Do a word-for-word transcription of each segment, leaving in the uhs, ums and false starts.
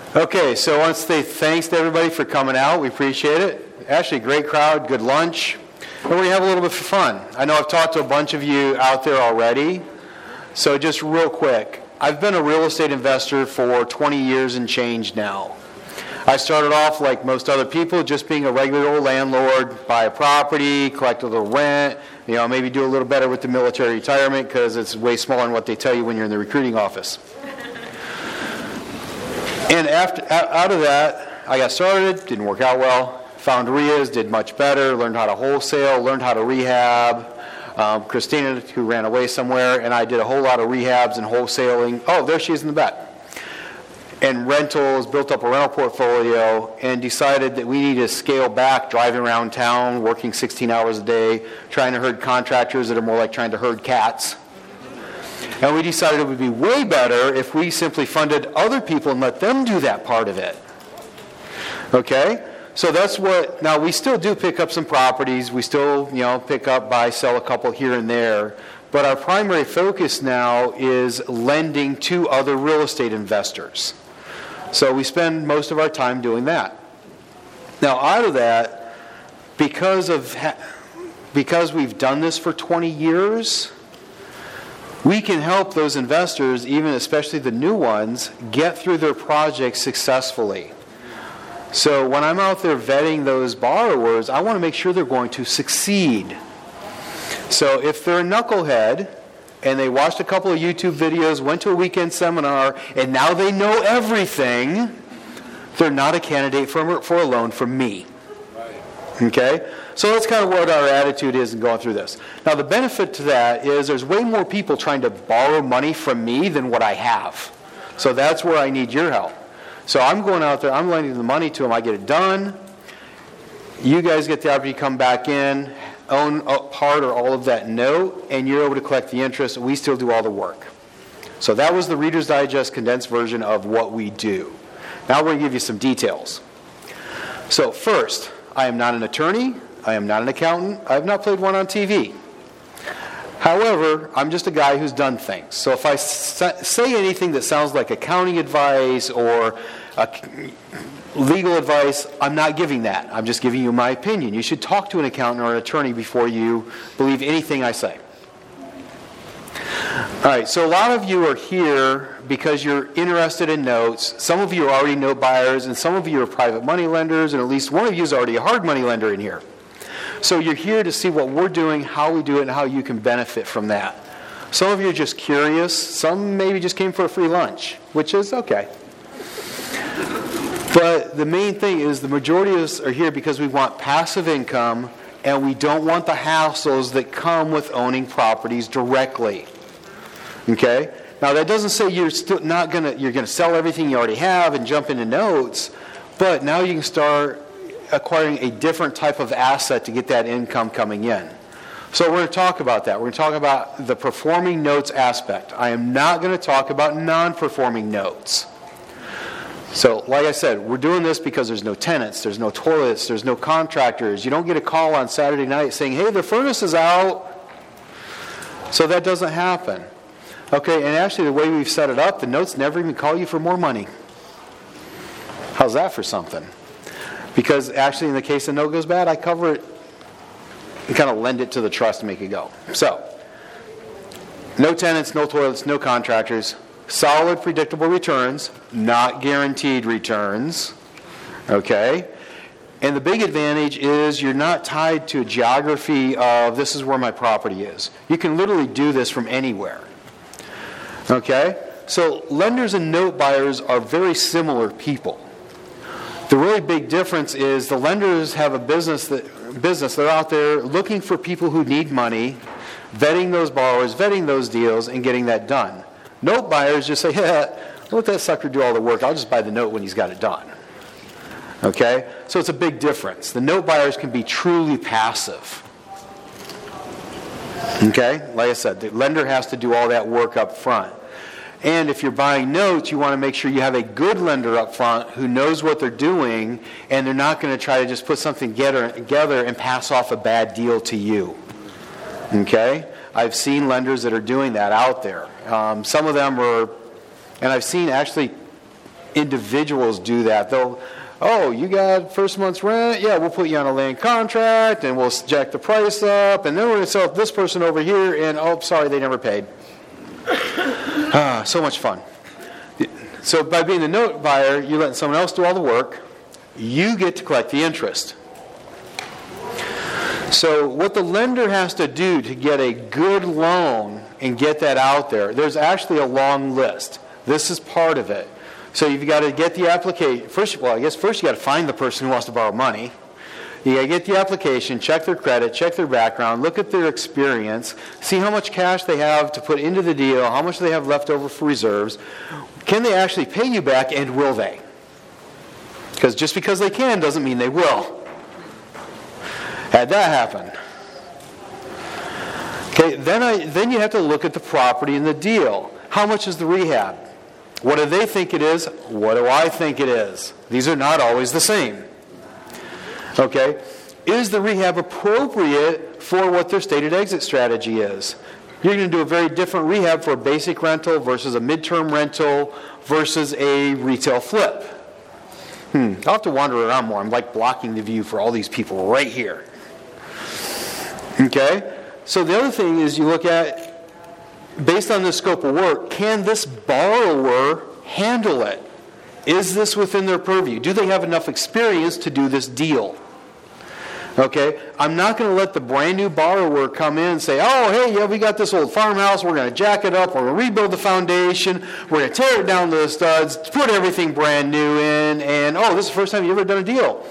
Okay, so I want to say thanks to everybody for coming out. We appreciate it. Actually, great crowd, good lunch. And we're going to have a little bit of fun. I know I've talked to a bunch of you out there already. So just real quick, I've been a real estate investor for twenty years and change now. I started off like most other people, just being a regular old landlord, buy a property, collect a little rent, you know, maybe do a little better with the military retirement because it's way smaller than what they tell you when you're in the recruiting office. And after out of that, I got started, didn't work out well, found R I As, did much better, learned how to wholesale, learned how to rehab. Um, Christina, who ran away somewhere, and I did a whole lot of rehabs and wholesaling. Oh, there she is in the back. And rentals, built up a rental portfolio, and decided that we need to scale back driving around town, working sixteen hours a day, trying to herd contractors that are more like trying to herd cats. And we decided it would be way better if we simply funded other people and let them do that part of it. Okay? So that's what, now we still do pick up some properties. We still, you know, pick up, buy, sell a couple here and there. But our primary focus now is lending to other real estate investors. So we spend most of our time doing that. Now out of that, because of ha- because we've done this for twenty years, we can help those investors, even especially the new ones, get through their projects successfully. So when I'm out there vetting those borrowers, I want to make sure they're going to succeed. So if they're a knucklehead and they watched a couple of YouTube videos, went to a weekend seminar, and now they know everything, they're not a candidate for, for a loan from me. Okay? So that's kind of what our attitude is in going through this. Now the benefit to that is there's way more people trying to borrow money from me than what I have. So that's where I need your help. So I'm going out there, I'm lending the money to them, I get it done. You guys get the opportunity to come back in, own part or all of that note, and you're able to collect the interest, and we still do all the work. So that was the Reader's Digest condensed version of what we do. Now we're going to give you some details. So first, I am not an attorney, I am not an accountant, I have not played one on T V. However, I'm just a guy who's done things. So if I say anything that sounds like accounting advice or uh, legal advice, I'm not giving that. I'm just giving you my opinion. You should talk to an accountant or an attorney before you believe anything I say. All right, so a lot of you are here because you're interested in notes. Some of you are already note buyers, and some of you are private money lenders, and at least one of you is already a hard money lender in here. So you're here to see what we're doing, how we do it, and how you can benefit from that. Some of you are just curious. Some maybe just came for a free lunch, which is okay. But the main thing is the majority of us are here because we want passive income, and we don't want the hassles that come with owning properties directly. Okay? Now that doesn't say you're still not gonna you're gonna sell everything you already have and jump into notes, but now you can start acquiring a different type of asset to get that income coming in. So we're going to talk about that. We're going to talk about the performing notes aspect. I am not going to talk about non-performing notes. So like I said, we're doing this because there's no tenants, there's no toilets, there's no contractors. You don't get a call on Saturday night saying, hey, the furnace is out. So that doesn't happen. Okay, and actually the way we've set it up, the notes never even call you for more money. How's that for something? Because actually in the case the note goes bad, I cover it and kind of lend it to the trust to make it go. So, no tenants, no toilets, no contractors, solid predictable returns, not guaranteed returns, okay? And the big advantage is you're not tied to a geography of this is where my property is. You can literally do this from anywhere, okay? So lenders and note buyers are very similar people. The really big difference is the lenders have a business that business. They're out there looking for people who need money, vetting those borrowers, vetting those deals, and getting that done. Note buyers just say, yeah, let that sucker do all the work. I'll just buy the note when he's got it done. Okay? So it's a big difference. The note buyers can be truly passive. Okay? Like I said, the lender has to do all that work up front. And if you're buying notes, you want to make sure you have a good lender up front who knows what they're doing, and they're not going to try to just put something together and pass off a bad deal to you. Okay? I've seen lenders that are doing that out there. Um, some of them are, and I've seen actually individuals do that. They'll, oh, you got first month's rent? Yeah, we'll put you on a land contract, and we'll jack the price up, and then we're going to sell it to this person over here, and oh, sorry, they never paid. Ah, so much fun. So by being the note buyer, you're letting someone else do all the work. You get to collect the interest. So what the lender has to do to get a good loan and get that out there, there's actually a long list. This is part of it. So you've got to get the application. First, well, I guess first you got to find the person who wants to borrow money. You got to get the application, check their credit, check their background, look at their experience, see how much cash they have to put into the deal, how much they have left over for reserves. Can they actually pay you back, and will they? Because just because they can doesn't mean they will. Had that happen. Okay, then I then you have to look at the property and the deal. How much is the rehab? What do they think it is? What do I think it is? These are not always the same. Okay? Is the rehab appropriate for what their stated exit strategy is? You're going to do a very different rehab for a basic rental versus a midterm rental versus a retail flip. Hmm. I'll have to wander around more. I'm like blocking the view for all these people right here. Okay? So the other thing is you look at, based on the scope of work, can this borrower handle it? Is this within their purview? Do they have enough experience to do this deal? Okay? I'm not going to let the brand new borrower come in and say, oh, hey, yeah, we got this old farmhouse. We're going to jack it up. We're going to rebuild the foundation. We're going to tear it down to the studs, put everything brand new in, and, oh, this is the first time you've ever done a deal.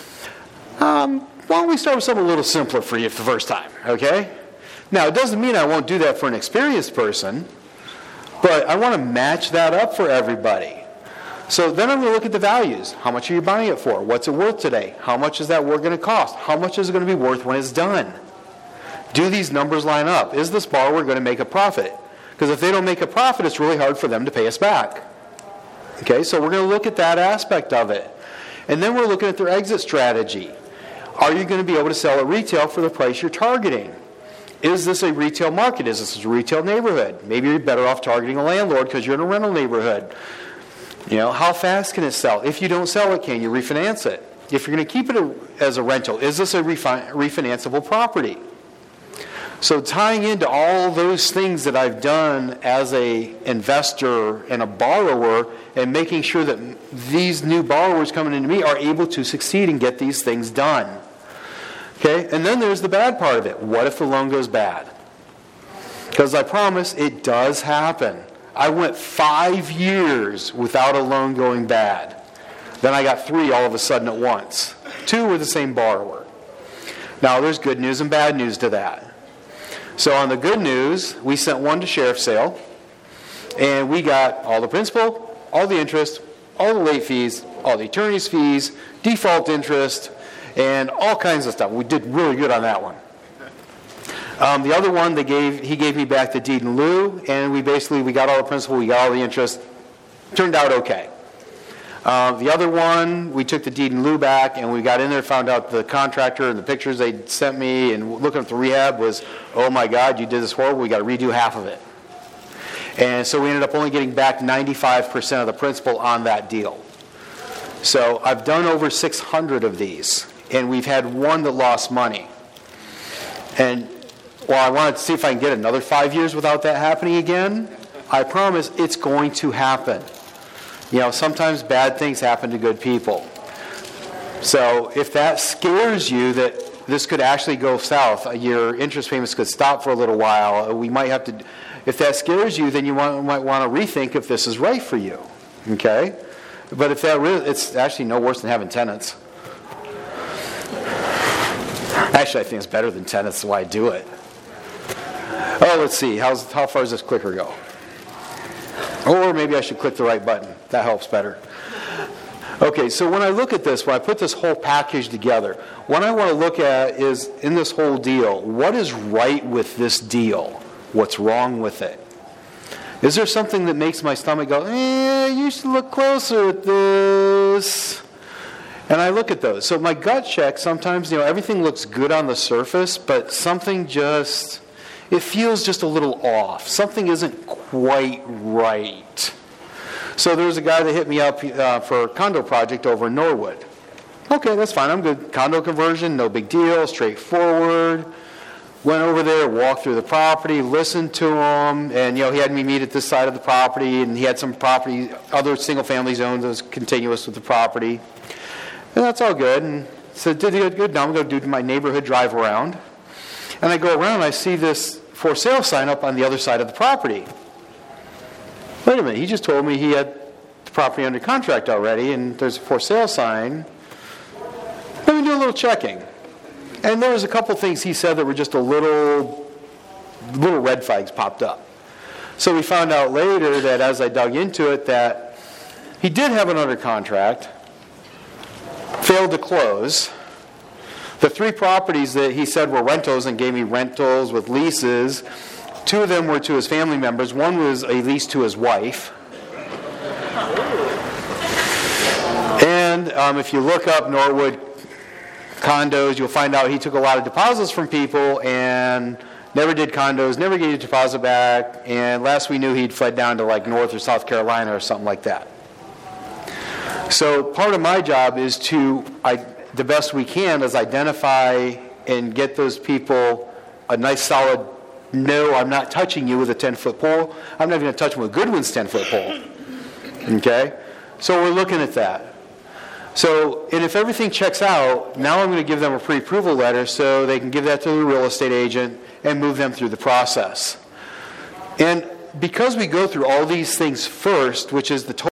Um, why don't we start with something a little simpler for you for the first time, okay? Now, it doesn't mean I won't do that for an experienced person, but I want to match that up for everybody. So then I'm going to look at the values. How much are you buying it for? What's it worth today? How much is that work going to cost? How much is it going to be worth when it's done? Do these numbers line up? Is this borrower going to make a profit? Because if they don't make a profit, it's really hard for them to pay us back. Okay, so we're going to look at that aspect of it. And then we're looking at their exit strategy. Are you going to be able to sell at retail for the price you're targeting? Is this a retail market? Is this a retail neighborhood? Maybe you're better off targeting a landlord because you're in a rental neighborhood. You know, how fast can it sell? If you don't sell it, can you refinance it? If you're going to keep it a, as a rental, is this a refi- refinanceable property? So tying into all those things that I've done as a investor and a borrower, and making sure that these new borrowers coming into me are able to succeed and get these things done. Okay, and then there's the bad part of it. What if the loan goes bad? Because I promise it does happen. I went five years without a loan going bad. Then I got three all of a sudden at once. Two were the same borrower. Now there's good news and bad news to that. So on the good news, we sent one to sheriff's sale, and we got all the principal, all the interest, all the late fees, all the attorney's fees, default interest, and all kinds of stuff. We did really good on that one. Um, the other one, they gave he gave me back the deed in lieu, and we basically we got all the principal, we got all the interest. Turned out okay. Uh, the other one, we took the deed in lieu back, and we got in there, found out the contractor and the pictures they sent me, and looking at the rehab was, oh my God, you did this horrible. We got to redo half of it. And so we ended up only getting back ninety-five percent of the principal on that deal. So I've done over six hundred of these, and we've had one that lost money. And while I wanted to see if I can get another five years without that happening again, I promise it's going to happen. You know, sometimes bad things happen to good people. So if that scares you that this could actually go south, your interest payments could stop for a little while, we might have to, if that scares you, then you want, might want to rethink if this is right for you. Okay? But if that really, it's actually no worse than having tenants. Actually, I think it's better than tenants, that's why I do it. Oh, let's see. How's, how far does this clicker go? Or maybe I should click the right button. That helps better. Okay, so when I look at this, when I put this whole package together, what I want to look at is, in this whole deal, what is right with this deal? What's wrong with it? Is there something that makes my stomach go, eh, you should look closer at this? And I look at those. So my gut check, sometimes, you know, everything looks good on the surface, but something just, it feels just a little off. Something isn't quite right. So there was a guy that hit me up uh, for a condo project over in Norwood. Okay, that's fine. I'm good. Condo conversion, no big deal, straightforward. Went over there, walked through the property, listened to him, and you know he had me meet at this side of the property, and he had some property, other single-family zones that was contiguous with the property, and that's all good. And so did good, good. Now I'm going to do my neighborhood drive around, and I go around, and I see this for sale sign up on the other side of the property. Wait a minute, he just told me he had the property under contract already, and there's a for sale sign. Let me do a little checking. And there was a couple things he said that were just a little, little red flags popped up. So we found out later that as I dug into it that he did have it under contract, failed to close. The three properties that he said were rentals and gave me rentals with leases, two of them were to his family members. One was a lease to his wife. And um, if you look up Norwood condos, you'll find out he took a lot of deposits from people and never did condos, never gave a deposit back, and last we knew he'd fled down to like North or South Carolina or something like that. So part of my job is to, I, the best we can, is identify and get those people a nice solid, no, I'm not touching you with a ten-foot pole. I'm not even going to touch them with Goodwin's ten-foot pole. Okay? So we're looking at that. So, and if everything checks out, now I'm going to give them a pre-approval letter so they can give that to the real estate agent and move them through the process. And because we go through all these things first, which is the total